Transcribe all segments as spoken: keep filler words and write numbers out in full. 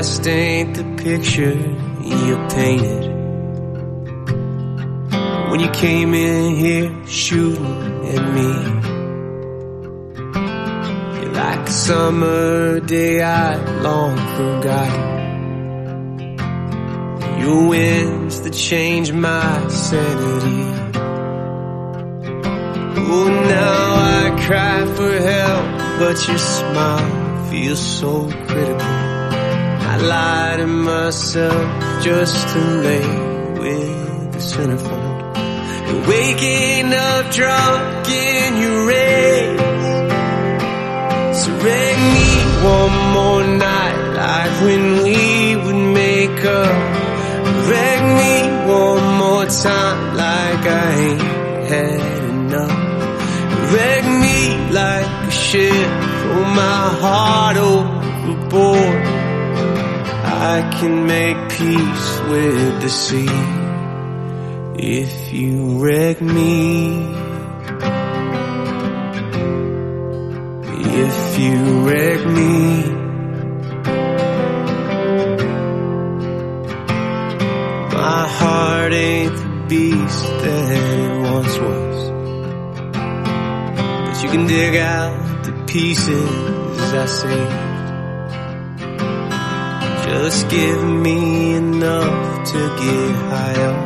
past ain't the picture you painted when you came in here shooting at me. You're like a summer day I long forgot. Your winds that change my sanity. Oh, now I cry for help, but your smile feels so critical. I lie to myself just to lay with the centerfold. You're waking up drunk in your rays. So wreck me one more night, like when we would make up. Wreck me one more time, like I ain't had enough. Wreck me like a ship, throw my heart overboard. I can make peace with the sea if you wreck me. If you wreck me. My heart ain't the beast that it once was, but you can dig out the pieces I saved. Just give me enough to get high up,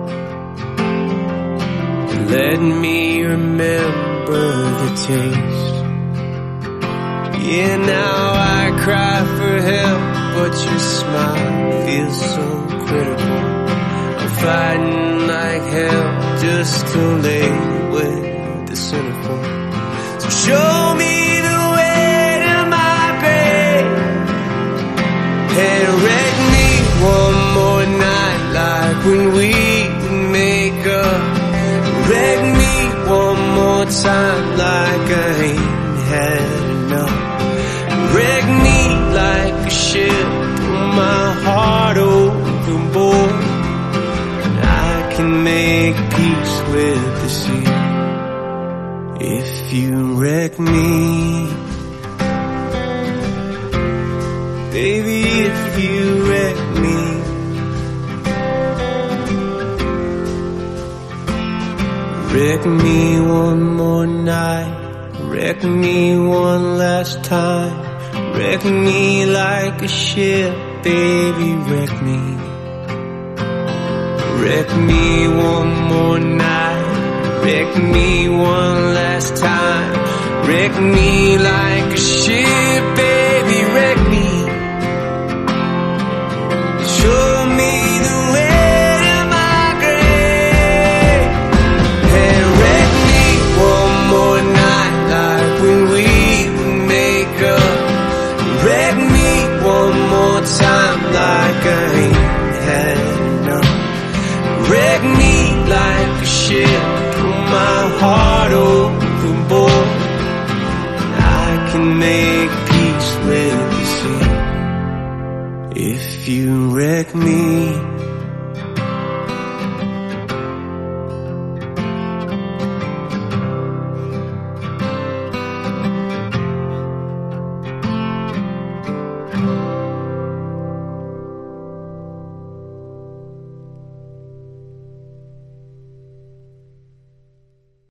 and let me remember the taste. Yeah, now I cry for help, but your smile feels so critical. Fighting like hell just to lay with the centerfold. So show me the way to my grave, and wreck me one more night, like when we would make up. Wreck me one more time, like I ain't had enough. Wreck me like a ship, throw my heart overboard. Can make peace with the sea if you wreck me. Baby, if you wreck me. Wreck me one more night, wreck me one last time. Wreck me like a ship, baby, wreck me. Wreck me one more night, wreck me one last time. Wreck me like a ship, baby, wreck me. Show me the way to my grave, and wreck me one more night, like when we would make up. Wreck me one more time, like I ain't had enough. Wreck me like a ship, pull my heart overboard. I can make peace with the sea if you wreck me.